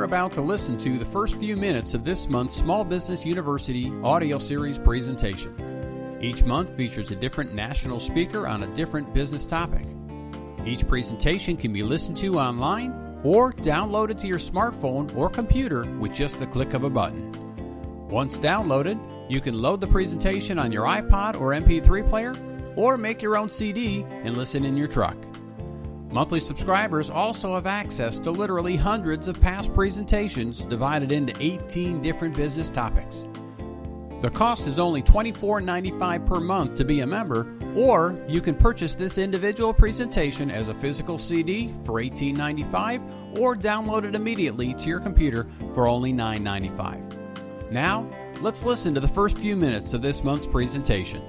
are about to listen to the first few minutes of this month's Small Business University audio series presentation. Each month features a different national speaker on a different business topic. Each presentation can be listened to online or downloaded to your smartphone or computer with just the click of a button. Once downloaded, you can load the presentation on your iPod or MP3 player, or make your own CD and listen in your truck. Monthly subscribers also have access to literally hundreds of past presentations divided into 18 different business topics. The cost is only $24.95 per month to be a member, or you can purchase this individual presentation as a physical CD for $18.95 or download it immediately to your computer for only $9.95. Now, let's listen to the first few minutes of this month's presentation.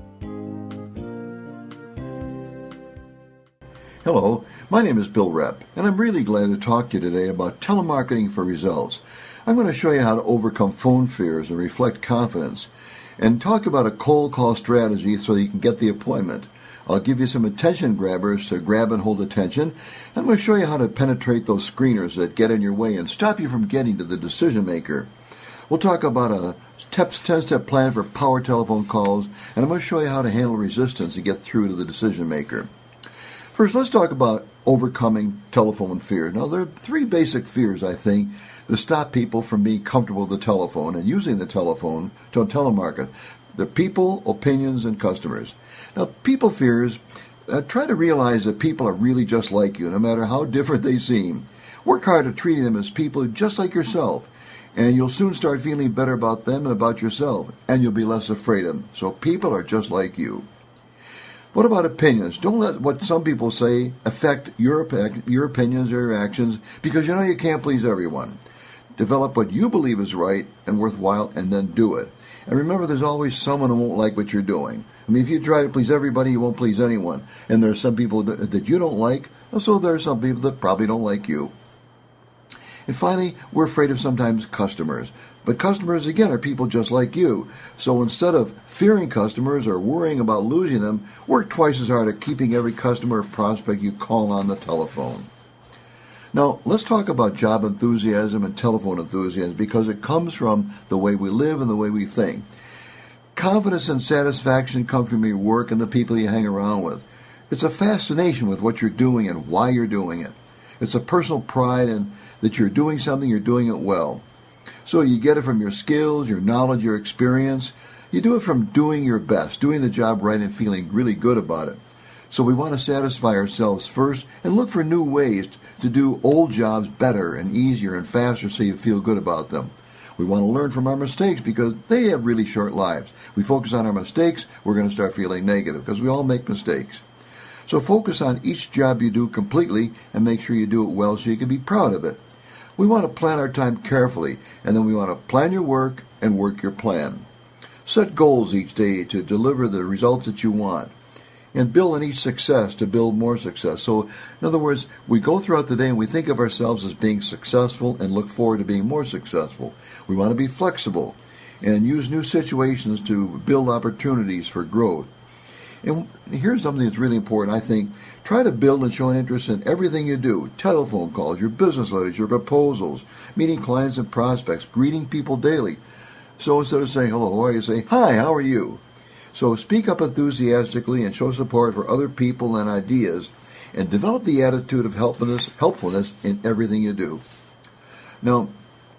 Hello, my name is Bill Repp, and I'm really glad to talk to you today about telemarketing for results. I'm going to show you how to overcome phone fears and reflect confidence, and talk about a cold call strategy so that you can get the appointment. I'll give you some attention grabbers to grab and hold attention. I'm going to show you how to penetrate those screeners that get in your way and stop you from getting to the decision maker. We'll talk about a 10-step plan for power telephone calls, and I'm going to show you how to handle resistance to get through to the decision maker. First, let's talk about overcoming telephone fear. Now, there are three basic fears, I think, that stop people from being comfortable with the telephone and using the telephone to telemarket. They're people, opinions, and customers. Now, people fears, try to realize that people are really just like you, no matter how different they seem. Work hard at treating them as people just like yourself, and you'll soon start feeling better about them and about yourself, and you'll be less afraid of them. So people are just like you. What about opinions? Don't let what some people say affect your opinions or your actions, because you know you can't please everyone. Develop what you believe is right and worthwhile, and then do it. And remember, there's always someone who won't like what you're doing. I mean, if you try to please everybody, you won't please anyone. And there are some people that you don't like, so there are some people that probably don't like you. And finally, we're afraid of sometimes customers. But customers, again, are people just like you. So instead of fearing customers or worrying about losing them, work twice as hard at keeping every customer or prospect you call on the telephone. Now, let's talk about job enthusiasm and telephone enthusiasm, because it comes from the way we live and the way we think. Confidence and satisfaction come from your work and the people you hang around with. It's a fascination with what you're doing and why you're doing it. It's a personal pride in that you're doing something, you're doing it well. So you get it from your skills, your knowledge, your experience. You do it from doing your best, doing the job right and feeling really good about it. So we want to satisfy ourselves first and look for new ways to do old jobs better and easier and faster so you feel good about them. We want to learn from our mistakes because they have really short lives. We focus on our mistakes, we're going to start feeling negative because we all make mistakes. So focus on each job you do completely and make sure you do it well so you can be proud of it. We want to plan our time carefully, and then we want to plan your work and work your plan. Set goals each day to deliver the results that you want, and build on each success to build more success. So, in other words, we go throughout the day and we think of ourselves as being successful and look forward to being more successful. We want to be flexible and use new situations to build opportunities for growth. And here's something that's really important, I think. Try to build and show an interest in everything you do. Telephone calls, your business letters, your proposals, meeting clients and prospects, greeting people daily. So instead of saying, hello, how are you, say, hi, how are you? So speak up enthusiastically and show support for other people and ideas, and develop the attitude of helpfulness in everything you do. Now,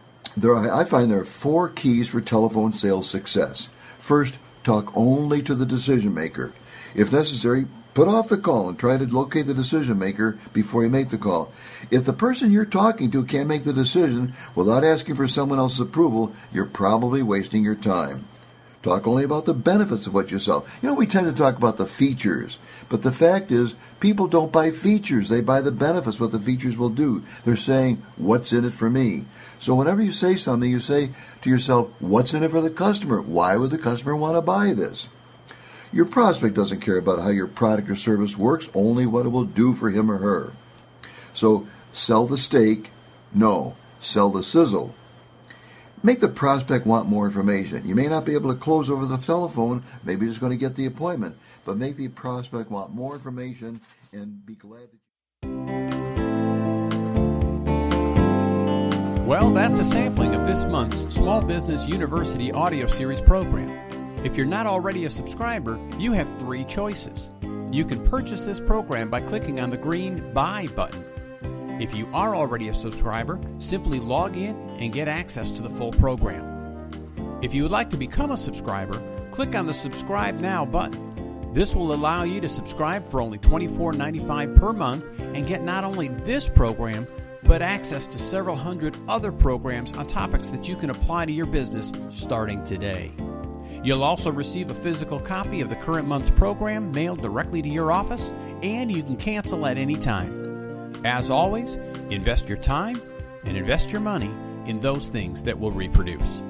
I find there are 4 keys for telephone sales success. First, talk only to the decision maker. If necessary, put off the call and try to locate the decision maker before you make the call. If the person you're talking to can't make the decision without asking for someone else's approval, you're probably wasting your time. Talk only about the benefits of what you sell. You know, we tend to talk about the features, but the fact is, people don't buy features. They buy the benefits, what the features will do. They're saying, what's in it for me? So whenever you say something, you say to yourself, what's in it for the customer? Why would the customer want to buy this? Your prospect doesn't care about how your product or service works, only what it will do for him or her. So sell the steak, no, sell the sizzle. Make the prospect want more information. You may not be able to close over the telephone, maybe just going to get the appointment, but make the prospect want more information and be glad that Well, that's a sampling of this month's Small Business University audio series program. If you're not already a subscriber, you have 3 choices. You can purchase this program by clicking on the green Buy button. If you are already a subscriber, simply log in and get access to the full program. If you would like to become a subscriber, click on the Subscribe Now button. This will allow you to subscribe for only $24.95 per month and get not only this program, but access to several hundred other programs on topics that you can apply to your business starting today. You'll also receive a physical copy of the current month's program mailed directly to your office, and you can cancel at any time. As always, invest your time and invest your money in those things that will reproduce.